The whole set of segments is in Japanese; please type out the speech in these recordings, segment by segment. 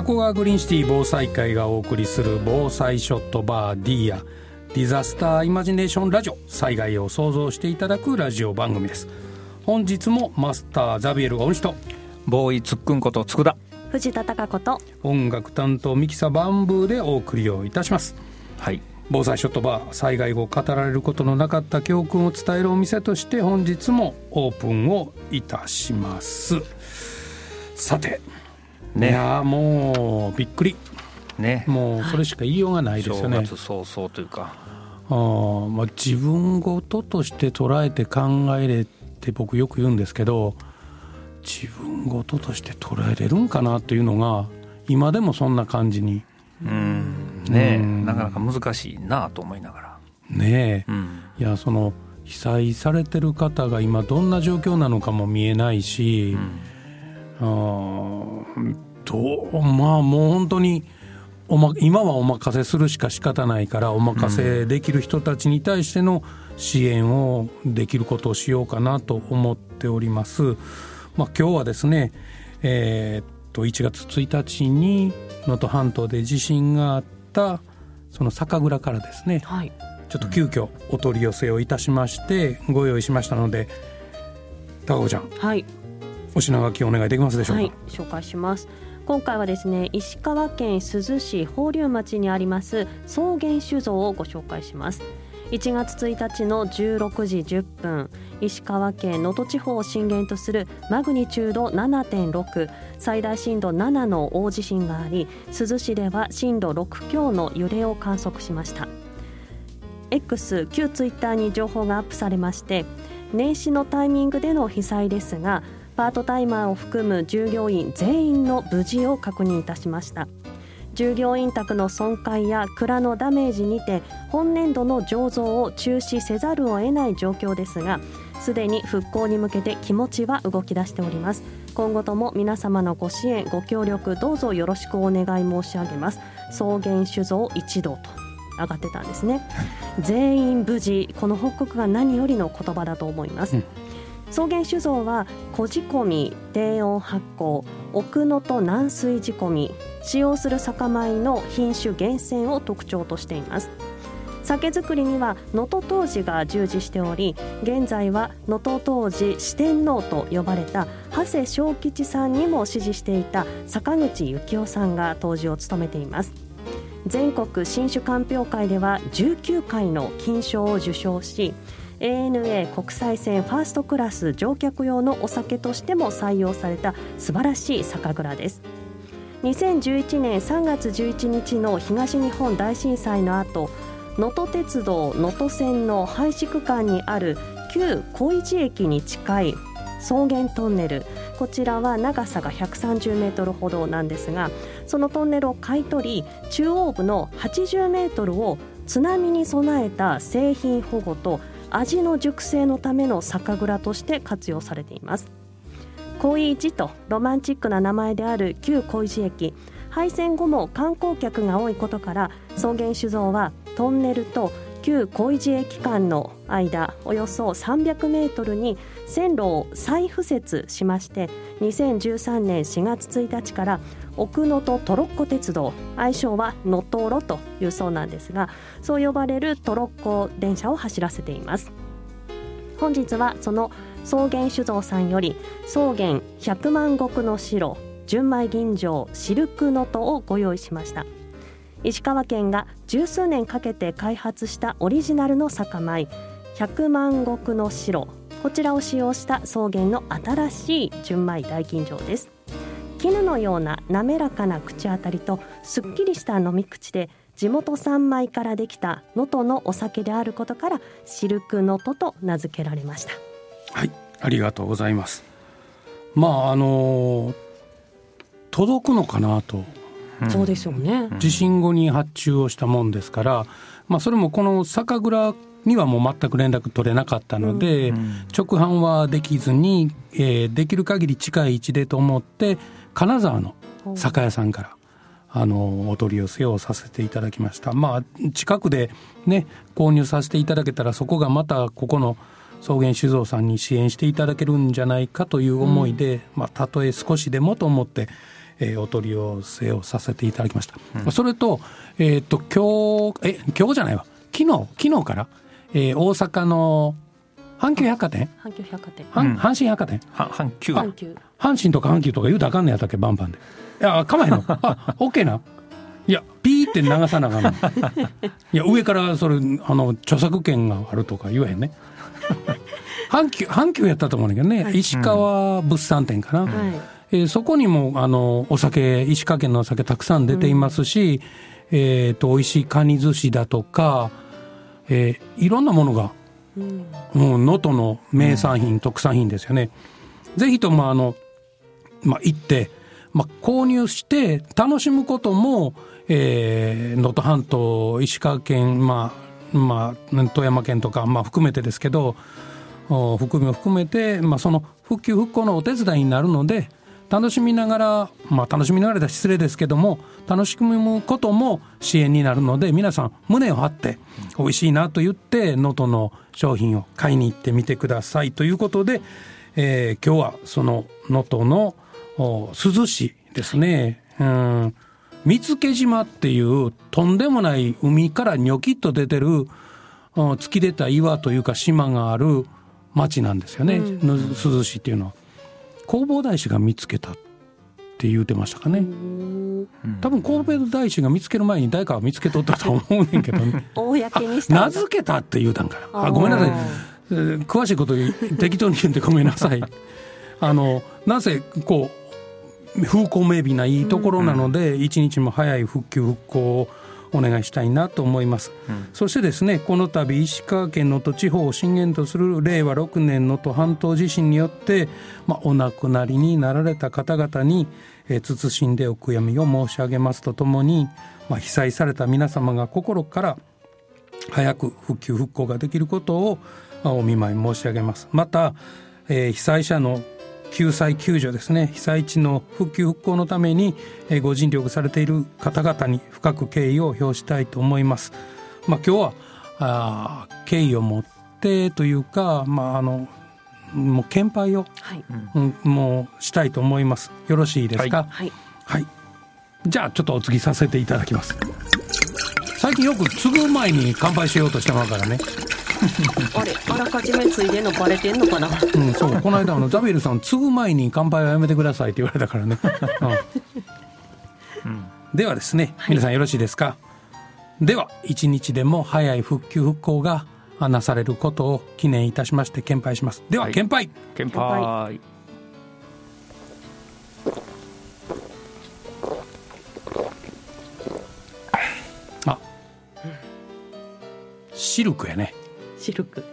加古川グリーンシティ防災会がお送りする防災ショットバー D やディザスターイマジネーションラジオ、災害を想像していただくラジオ番組です。本日もマスターザビエル大西とボーイツックンこと佃、 藤田貴子と音楽担当ミキサバンブーでお送りをいたします。 はい、 防災ショットバー、災害後語られることのなかった教訓を伝えるお店として本日もオープンをいたします。さて、ね、いやもうびっくりね、もうそれしか言いようがないですよね。 正月早々というか、 自分事として捉えて考えれって僕よく言うんですけど、自分事として捉えれるんかなというのが今でもそんな感じになかなか難しいなと思いながらねえ、いや、その被災されてる方が今どんな状況なのかも見えないし、もう本当に今はお任せするしか仕方ないから、お任せできる人たちに対しての支援をできることをしようかなと思っております。今日はですね、1月1日に能登半島で地震があったその酒蔵からですね、はい、ちょっと急遽お取り寄せをいたしましてご用意しましたので、高子ちゃん、 はい、 お品書きお願いできますでしょうか。 はい、紹介します。今回はですね、石川県珠洲市宝龍町にあります草原酒造をご紹介します。1月1日の16時10分、石川県能登地方を震源とするマグニチュード 7.6、 最大震度7の大地震があり、珠洲市では震度6強の揺れを観測しました。 X 旧ツイッターに情報がアップされまして、年始のタイミングでの被災ですが、パートタイマーを含む従業員全員の無事を確認いたしました。従業員宅の損壊や蔵のダメージにて本年度の醸造を中止せざるを得ない状況ですが、すでに復興に向けて気持ちは動き出しております。今後とも皆様のご支援ご協力どうぞよろしくお願い申し上げます。草原酒造一同と上がってたんですね。全員無事、この報告が何よりの言葉だと思います。草原酒造は小仕込み、低温発酵、奥能登軟水仕込み、使用する酒米の品種厳選を特徴としています。酒造りには能登杜氏が従事しており、現在は能登杜氏四天王と呼ばれた長谷正吉さんにも師事していた坂口幸雄さんが杜氏を務めています。全国新酒鑑評会では19回の金賞を受賞し、ANA 国際線ファーストクラス乗客用のお酒としても採用された素晴らしい酒蔵です。2011年3月11日の東日本大震災の後、能登鉄道能登線の廃止区間にある旧小市駅に近い草原トンネル、こちらは長さが130メートルほどなんですが、そのトンネルを買い取り、中央部の80メートルを津波に備えた製品保護と味の熟成のための酒蔵として活用されています。小市とロマンチックな名前である旧小市駅、廃線後も観光客が多いことから、草原酒造はトンネルと旧小市駅間の間およそ300メートルに線路を再敷設しまして、2013年4月1日から奥能登トロッコ鉄道、愛称はのとろというそうなんですが、そう呼ばれるトロッコ電車を走らせています。本日はその草原酒造さんより草原100万石の白純米吟醸シルク能登をご用意しました。石川県が十数年かけて開発したオリジナルの酒米100万石の白、こちらを使用した草原の新しい純米大吟醸です。絹のような滑らかな口当たりとすっきりした飲み口で、地元産米からできた能登のお酒であることからシルク能登と名付けられました。 はい、ありがとうございます。届くのかなと、 そうですよね。 地震後に発注をしたもんですから、それもこの酒蔵にはもう全く連絡取れなかったので、直販はできずに、できる限り近い位置でと思って金沢の酒屋さんからお取り寄せをさせていただきました。近くでね購入させていただけたら、そこがまたここの草原酒造さんに支援していただけるんじゃないかという思いで、たとえ少しでもと思って、 お取り寄せをさせていただきました、それと、今日じゃないわ、昨日から、大阪の阪急百貨店、阪神百貨店、阪神とか阪急とか言うたらあかんねやったっけ、バンバンで。いや、かまへんの。あ、OK な。いや、ピーって流さなあかんの。いや、上からそれ、著作権があるとか言わへんね。阪急やったと思うんだけどね、石川物産展かな。そこにも、お酒、石川県のお酒たくさん出ていますし、美味しいカニ寿司だとか、いろんなものが、能登の名産品、特産品ですよね。ぜひとも行って、購入して楽しむことも、能登半島、石川県、富山県とか、含めてですけど、含めて、その復旧復興のお手伝いになるので、楽しみながらだ失礼ですけども、楽しむことも支援になるので、皆さん胸を張って美味しいなと言って能登の商品を買いに行ってみてくださいということで、今日はその能登の珠洲市ですね、見附島っていうとんでもない海からニョキッと出てる突き出た岩というか島がある町なんですよね、珠洲市っていうのは。弘法大師が見つけたって言うてましたかね。多分弘法大師が見つける前に誰かは見つけとったと思うねんけどね。 公にしたんだ。 名付けたって言うたんから。ごめんなさい、詳しいこと適当に言ってごめんなさい。なぜこう風光明媚ないいところなので、一日も早い復旧復興をお願いしたいなと思います、そしてですね、この度石川県能登地方を震源とする令和6年能登半島地震によって、お亡くなりになられた方々に、謹んでお悔やみを申し上げますとともに、被災された皆様が心から早く復旧復興ができることをお見舞い申し上げます。また、被災者の救済救助ですね、被災地の復旧復興のためにご尽力されている方々に深く敬意を表したいと思います。今日は敬意を持ってというか、もう献杯を、もうしたいと思います。よろしいですか？はい、じゃあちょっとお継ぎさせていただきます。最近よく継ぐ前に乾杯しようとしてますからね。 あらかじめついでんのバレてんのかな。 そう、この間ザビエルさん、継ぐ前に乾杯はやめてくださいって言われたからね。ではですね、皆さんよろしいですか？では一日でも早い復旧復興がなされることを記念いたしまして献杯します。では、献杯。 献杯。 シルクやね。 シルク、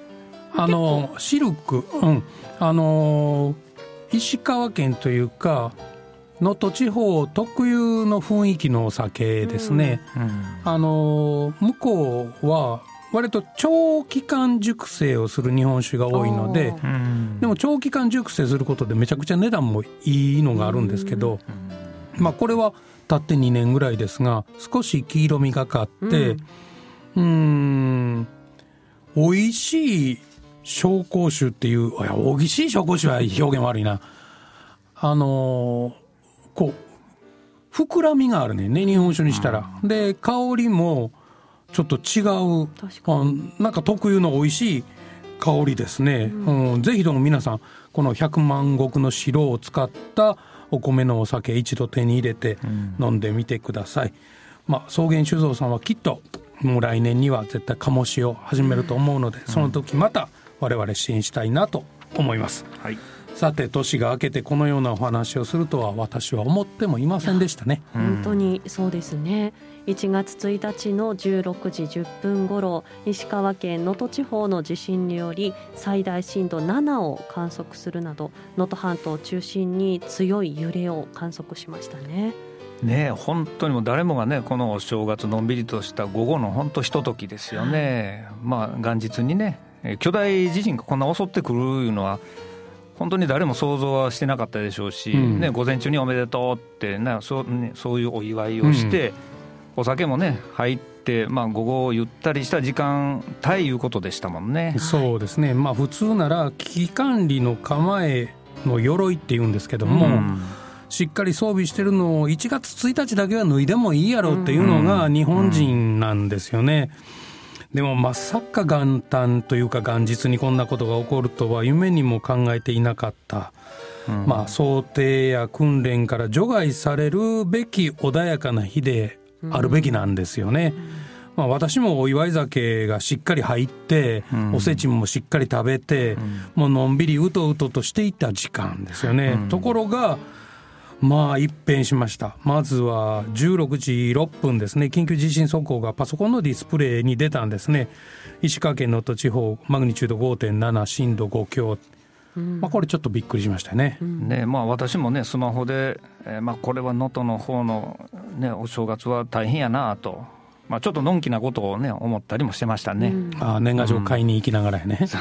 石川県というか能登地方特有の雰囲気のお酒ですね、向こうは割と長期間熟成をする日本酒が多いので、でも長期間熟成することでめちゃくちゃ値段もいいのがあるんですけど、これは経って2年ぐらいですが、少し黄色みがかって、美味しい紹興酒っていう、美味しい紹興酒は表現悪いな、こう膨らみがあるね、日本酒にしたら。で、香りもちょっと違う、なんか特有の美味しい香りですね、ぜひとも皆さんこの百万石の白を使ったお米のお酒、一度手に入れて飲んでみてください。草原酒造さんはきっともう来年には絶対醸しを始めると思うので、その時また我々支援したいなと思います、さて、年が明けてこのようなお話をするとは私は思ってもいませんでしたね。 本当にそうですね。1月1日の16時10分ごろ、石川県能登地方の地震により最大震度7を観測するなど、能登半島を中心に強い揺れを観測しましたね。 本当にもう誰もがね、このお正月のんびりとした午後の本当ひとときですよね、元日にね、巨大地震がこんな襲ってくるいうのは本当に誰も想像はしてなかったでしょうし、午前中におめでとうってそういうお祝いをして、お酒もね入って、午後ゆったりした時間帯いうことでしたもんね。 そうですね、普通なら危機管理の構えの鎧っていうんですけども、 しっかり装備してるのを1月1日だけは脱いでもいいやろっていうのが日本人なんですよね。でもまさか元旦というか元日にこんなことが起こるとは夢にも考えていなかった、想定や訓練から除外されるべき穏やかな日であるべきなんですよね。私もお祝い酒がしっかり入って、おせちもしっかり食べて、もうのんびりうとうととしていた時間ですよね。ところが一変しました。まずは16時6分ですね、緊急地震速報がパソコンのディスプレイに出たんですね。石川県能登地方マグニチュード 5.7 震度5強、これちょっとびっくりしましたね。 私もねスマホで、これは能登の方の、お正月は大変やなと、ちょっとのんきなことをね思ったりもしてましたね。 年賀状買いに行きながらやね。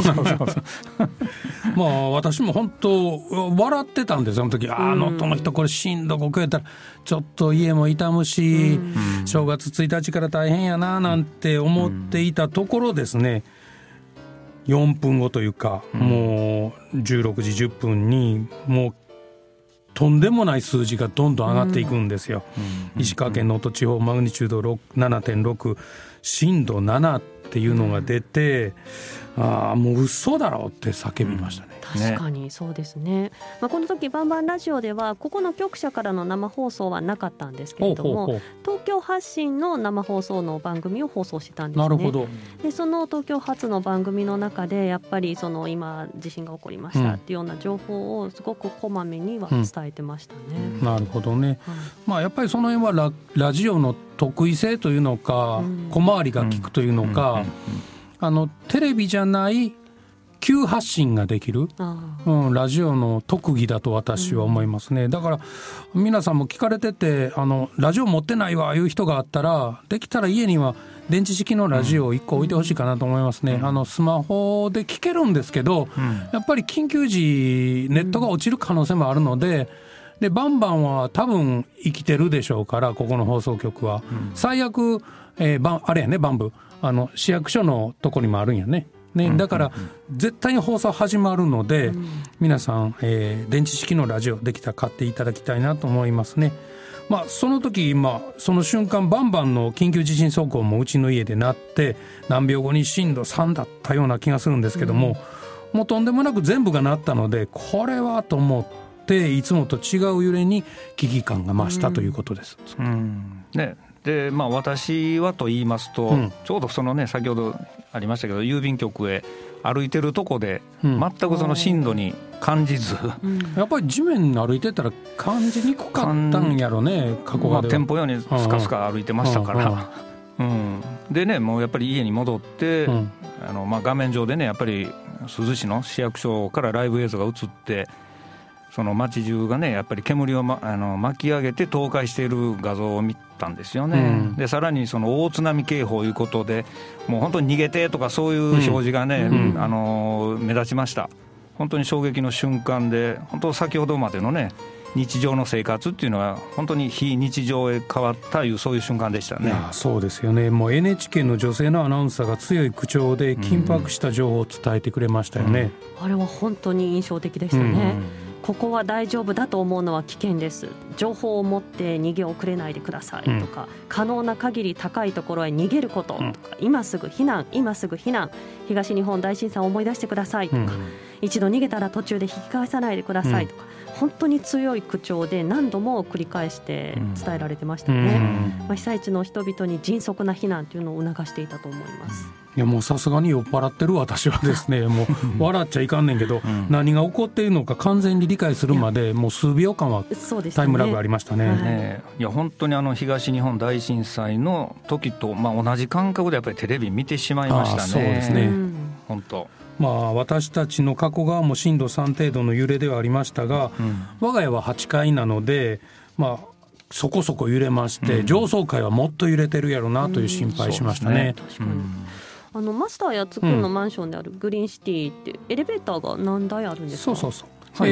私も本当笑ってたんですよ、その時。能登の人これ震度5強やったらちょっと家も傷むし、正月1日から大変やななんて思っていたところですね、4分後というか、もう16時10分にもうとんでもない数字がどんどん上がっていくんですよ。石川県能登地方マグニチュード 7.6 震度7っていうのが出て、もう嘘だろうって叫びましたね。 確かにそうですね。この時バンバンラジオではここの局舎からの生放送はなかったんですけれども、東京発信の生放送の番組を放送してたんですね。 なるほど。 でその東京発の番組の中でやっぱりその今地震が起こりましたっていうような情報をすごくこまめには伝えてましたね。 なるほどね。やっぱりその辺はラジオの得意性というのか、小回りが利くというのか、テレビじゃない急発信ができる、ラジオの特技だと私は思いますね。だから皆さんも聞かれててラジオ持ってないわいう人があったら、できたら家には電池式のラジオを1個置いてほしいかなと思いますね。スマホで聞けるんですけど、やっぱり緊急時ネットが落ちる可能性もあるので、バンバンは多分生きてるでしょうから、ここの放送局は、最悪、あれやね、バンブ市役所のとこにもあるんやね。だから絶対に放送始まるので、皆さん、電池式のラジオできたら買っていただきたいなと思いますね。その時、その瞬間バンバンの緊急地震速報もうちの家で鳴って、何秒後に震度3だったような気がするんですけども、もうとんでもなく全部が鳴ったので、これはと思っていつもと違う揺れに危機感が増したということです。 で私はと言いますと、ちょうどそのね先ほどありましたけど、郵便局へ歩いてるとこで、全くその震度に感じず、 やっぱり地面歩いてたら感じにくかったんやろね、過去までは。 テンポようにスカスカ歩いてましたから、でね、もうやっぱり家に戻って、画面上でねやっぱり珠洲市の市役所からライブ映像が映って、その街中がねやっぱり煙を、巻き上げて倒壊している画像を見たんですよね。でさらにその大津波警報いうことで、もう本当に逃げてとかそういう表示がね、目立ちました。本当に衝撃の瞬間で、本当先ほどまでのね日常の生活っていうのは本当に非日常へ変わったそういう瞬間でしたね。 いやそうですよね。もう NHK の女性のアナウンサーが強い口調で緊迫した情報を伝えてくれましたよね。 あれは本当に印象的でしたね。ここは大丈夫だと思うのは危険です、情報を持って逃げ遅れないでくださいとか、可能な限り高いところへ逃げることとか、今すぐ避難、今すぐ避難、東日本大震災を思い出してくださいとか、一度逃げたら途中で引き返さないでくださいとか、本当に強い口調で何度も繰り返して伝えられてましたね。被災地の人々に迅速な避難というのを促していたと思います。 いやもうさすがに酔っ払ってる私はですね、もう笑っちゃいかんねんけど、何が起こっているのか完全に理解するまでもう数秒間はタイムラグありましたね。 いや本当に東日本大震災の時と、同じ感覚でやっぱりテレビ見てしまいましたね。 そうですね、 本当。 私たちの過去側も震度3程度の揺れではありましたが、我が家は8階なので、そこそこ揺れまして、上層階はもっと揺れてるやろなという心配しましたね。 確かに。マスターやつくんのマンションであるグリーンシティってエレベーターが何台あるんですか？ そう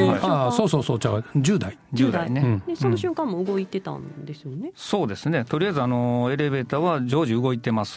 10台ね。 でその瞬間も動いてたんですよね。 そうですね。とりあえずエレベーターは常時動いてます。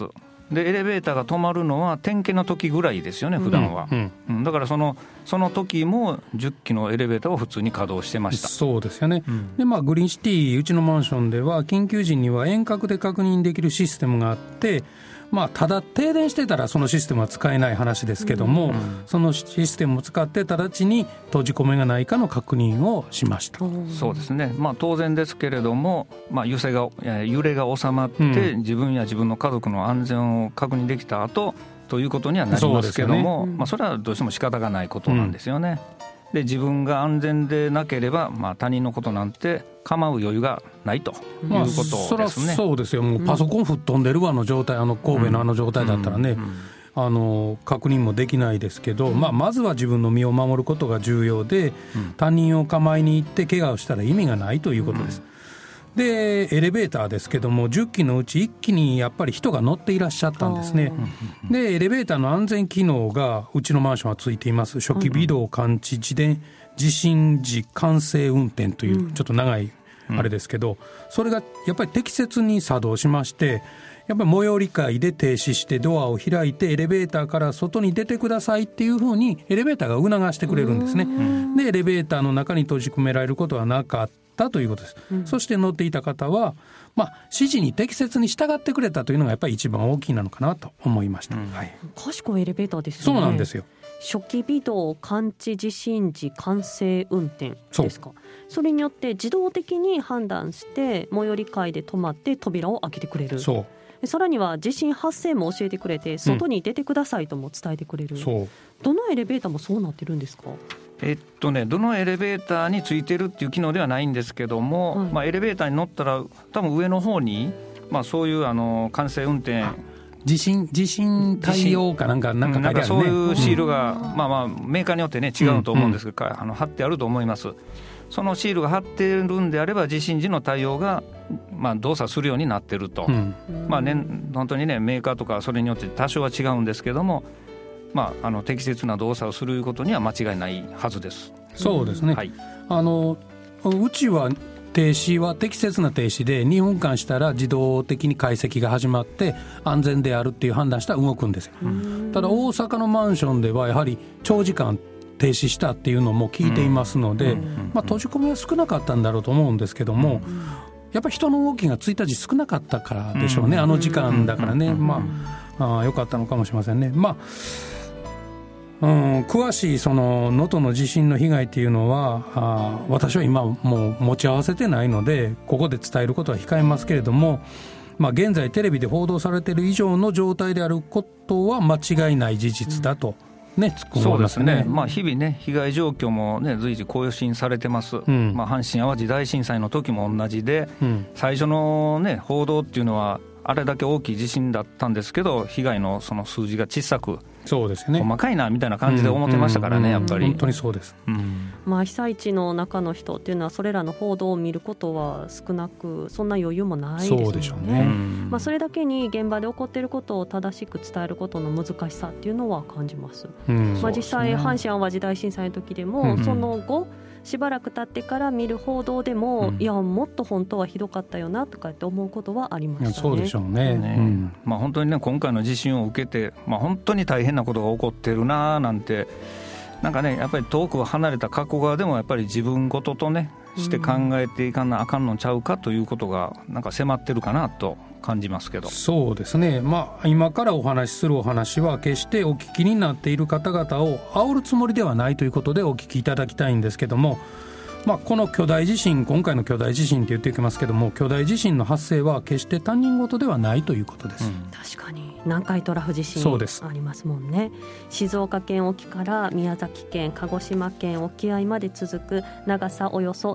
でエレベーターが止まるのは点検の時ぐらいですよね普段は、だからその時も10基のエレベーターを普通に稼働してました。 そうですよね、でグリーンシティうちのマンションでは緊急時には遠隔で確認できるシステムがあって、ただ停電してたらそのシステムは使えない話ですけども、そのシステムを使って直ちに閉じ込めがないかの確認をしました。 そうですね、当然ですけれども、揺れが収まって、自分や自分の家族の安全を確認できた後ということにはなりますけども、それはどうしても仕方がないことなんですよね。で自分が安全でなければ、他人のことなんて構う余裕がないということですね。 そりゃそうですよ。もうパソコン吹っ飛んでるわの状態、神戸の状態だったらね、確認もできないですけど、まずは自分の身を守ることが重要で、他人を構いに行って怪我をしたら意味がないということです。でエレベーターですけども10基のうち1基にやっぱり人が乗っていらっしゃったんですね。でエレベーターの安全機能がうちのマンションはついています。初期微動感知地震時完成運転というちょっと長いあれですけど、それがやっぱり適切に作動しまして、やっぱり最寄り階で停止してドアを開いてエレベーターから外に出てくださいっていうふうにエレベーターが促してくれるんですね。でエレベーターの中に閉じ込められることはなかったということです。そして乗っていた方は、指示に適切に従ってくれたというのがやっぱり一番大きいなのかなと思いました。 賢いエレベーターですよね。 そうなんですよ。 初期微動感知地震時完成運転ですか。それによって自動的に判断して最寄り階で止まって扉を開けてくれる。さらには地震発生も教えてくれて外に出てくださいとも伝えてくれる。どのエレベーターもそうなってるんですか？ どのエレベーターについてるっていう機能ではないんですけども、エレベーターに乗ったら多分上の方に、そういう完成運転地震対応かなんか書いてあるね。 そういうシールが、メーカーによってね違うと思うんですけど、貼ってあると思います。そのシールが貼ってるんであれば地震時の対応が、動作するようになってると、本当にねメーカーとかそれによって多少は違うんですけども、適切な動作をすることには間違いないはずです。 そうですね、うちは停止は適切な停止で2分間したら自動的に解析が始まって安全であるっていう判断したら動くんですよ。ただ大阪のマンションではやはり長時間停止したっていうのも聞いていますので、閉じ込めは少なかったんだろうと思うんですけども、やっぱり人の動きが1日少なかったからでしょうね。あの時間だからね、良かったのかもしれませんね。詳しいその能登の地震の被害っていうのは私は今もう持ち合わせてないのでここで伝えることは控えますけれども、現在テレビで報道されている以上の状態であることは間違いない事実だと、 そうですね、日々ね被害状況もね随時更新されてます。阪神・淡路大震災の時も同じで、最初のね報道っていうのはあれだけ大きい地震だったんですけど被害のその数字が小さく、 そうですね、 細かいなみたいな感じで思ってましたからね、やっぱり本当にそうです。 被災地の中の人っていうのはそれらの報道を見ることは少なく、そんな余裕もないですよね。 そうでしょうね。 それだけに現場で起こっていることを正しく伝えることの難しさっていうのは感じます。実際阪神・淡路大震災の時でも、その後しばらく経ってから見る報道でも、いやもっと本当はひどかったよなとかって思うことはありましたね。 そうでしょうね。 本当にね今回の地震を受けて、本当に大変なことが起こってるななんて、なんかねやっぱり遠く離れた加古川でもやっぱり自分事とねして考えていかなあかんのちゃうかということがなんか迫ってるかなと感じますけど。 そうですね、今からお話しするお話は決してお聞きになっている方々を煽るつもりではないということでお聞きいただきたいんですけども、この巨大地震、今回の巨大地震って言っていきますけども、巨大地震の発生は決して他人事ではないということです。 確かに南海トラフ地震ありますもんね。静岡県沖から宮崎県鹿児島県沖合まで続く長さおよそ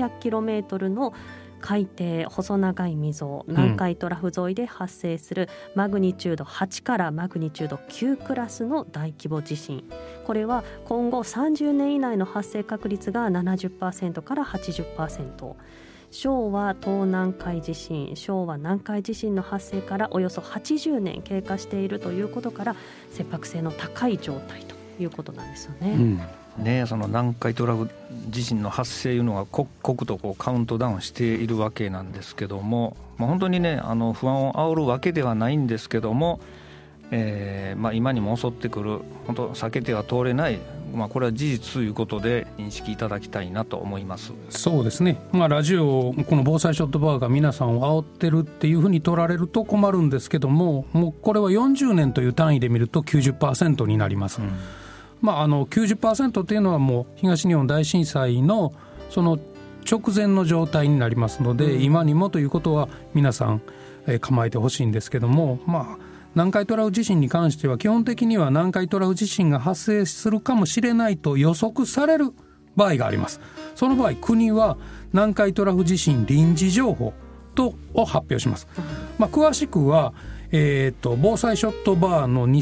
700km の海底細長い溝、南海トラフ沿いで発生するマグニチュード8からマグニチュード9クラスの大規模地震、これは今後30年以内の発生確率が 70% から 80%、昭和東南海地震、昭和南海地震の発生からおよそ80年経過しているということから切迫性の高い状態ということなんですよね。 その南海トラフ地震の発生いうのが刻々とカウントダウンしているわけなんですけども、本当にね不安を煽るわけではないんですけども、 今にも襲ってくる本当避けては通れない、これは事実ということで認識いただきたいなと思います。 そうですね、ラジオこの防災ショットバーが皆さんを煽ってるっていうふうに取られると困るんですけども、もうこれは40年という単位で見ると 90% になります、90% っていうのはもう東日本大震災のその直前の状態になりますので、今にもということは皆さん構えてほしいんですけども、南海トラフ地震に関しては基本的には南海トラフ地震が発生するかもしれないと予測される場合があります。その場合国は南海トラフ地震臨時情報を発表します。詳しくは防災ショットバーの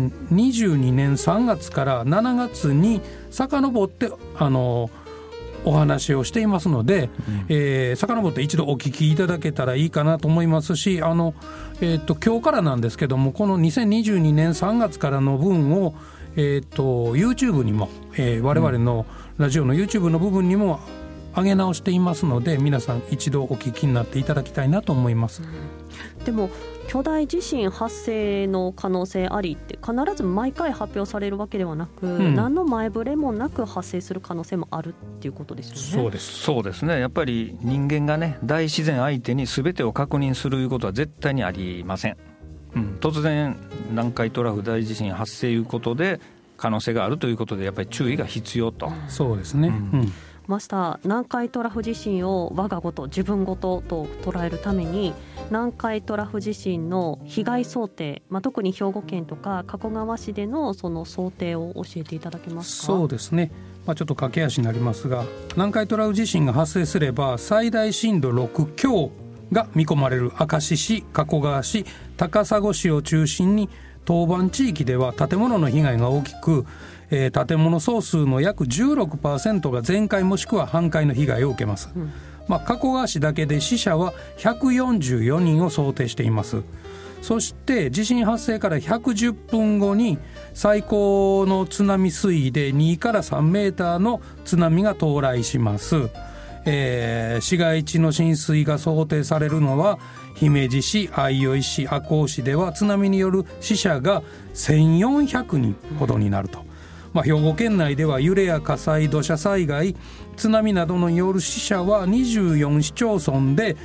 2022年3月から7月に遡ってお話をしていますので、遡って一度お聞きいただけたらいいかなと思いますし、今日からなんですけども、この2022年3月からの分を、YouTube にも、我々のラジオの YouTube の部分にも上げ直していますので、皆さん一度お聞きになっていただきたいなと思います。 でも巨大地震発生の可能性ありって必ず毎回発表されるわけではなく、何の前触れもなく発生する可能性もあるっていうことですよね。 そうですね。やっぱり人間がね、大自然相手に全てを確認するいうことは絶対にありません、突然南海トラフ大地震発生いうことで可能性があるということで、やっぱり注意が必要と。 そうですね、 マスター、南海トラフ地震を我が事自分事と捉えるために南海トラフ地震の被害想定、特に兵庫県とか加古川市でのその想定を教えていただけますか。 そうですね、ちょっと駆け足になりますが、南海トラフ地震が発生すれば最大震度6強が見込まれる明石市、加古川市、高砂市を中心に当番地域では建物の被害が大きく、建物総数の約 16% が全壊もしくは半壊の被害を受けます、加古川市だけで死者は144人を想定しています。そして地震発生から110分後に最高の津波水位で2から3メーターの津波が到来します。市街地の浸水が想定されるのは姫路市、相生市、赤穂市では津波による死者が1400人ほどになると。兵庫県内では揺れや火災、土砂災害、津波などによる死者は24市町村で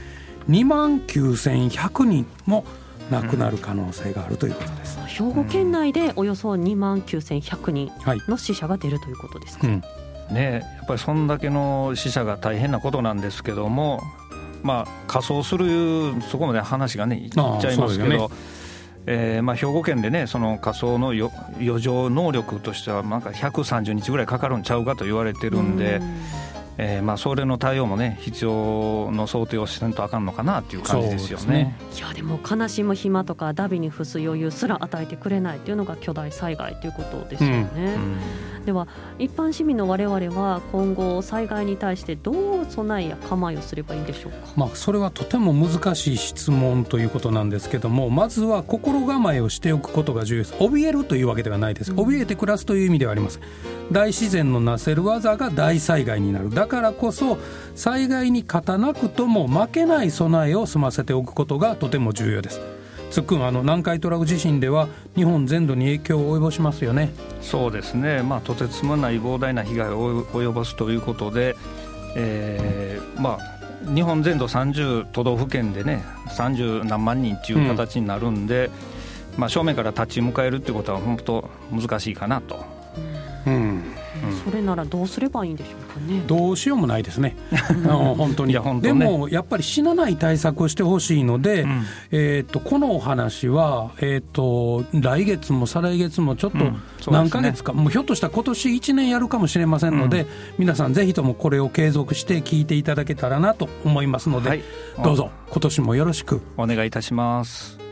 29,100人も亡くなる可能性があるということです、 兵庫県内でおよそ29,100人の死者が出るということですか、 やっぱりそんだけの死者が大変なことなんですけども、仮装するそこまで話がねいっちゃいますけど、兵庫県でね、その仮装の余剰能力としては130日ぐらいかかるんちゃうかと言われてるんで、それの対応もね必要の想定をしないとあかんのかなっていう感じですよね。 いやでも悲しむ暇とかダビに付す余裕すら与えてくれないというのが巨大災害ということですよね、では一般市民の我々は今後災害に対してどう備えや構えをすればいいんでしょうか。 それはとても難しい質問ということなんですけども、まずは心構えをしておくことが重要です。怯えるというわけではないです。怯えて暮らすという意味ではあります。大自然のなせる技が大災害になる。だからこそ災害に勝たなくとも負けない備えを済ませておくことがとても重要です。つっくん、南海トラフ地震では日本全土に影響を及ぼしますよね。 そうですね、とてつもない膨大な被害を及ぼすということで、日本全土30都道府県でね30何万人という形になるんで、正面から立ち向かえるということは本当難しいかなと。 それならどうすればいいんでしょうかね。 どうしようもないですね本当にでもやっぱり死なない対策をしてほしいので、このお話は、来月も再来月もちょっと何ヶ月か、もうひょっとしたら今年1年やるかもしれませんので、皆さんぜひともこれを継続して聞いていただけたらなと思いますので、どうぞ今年もよろしくお願いいたします。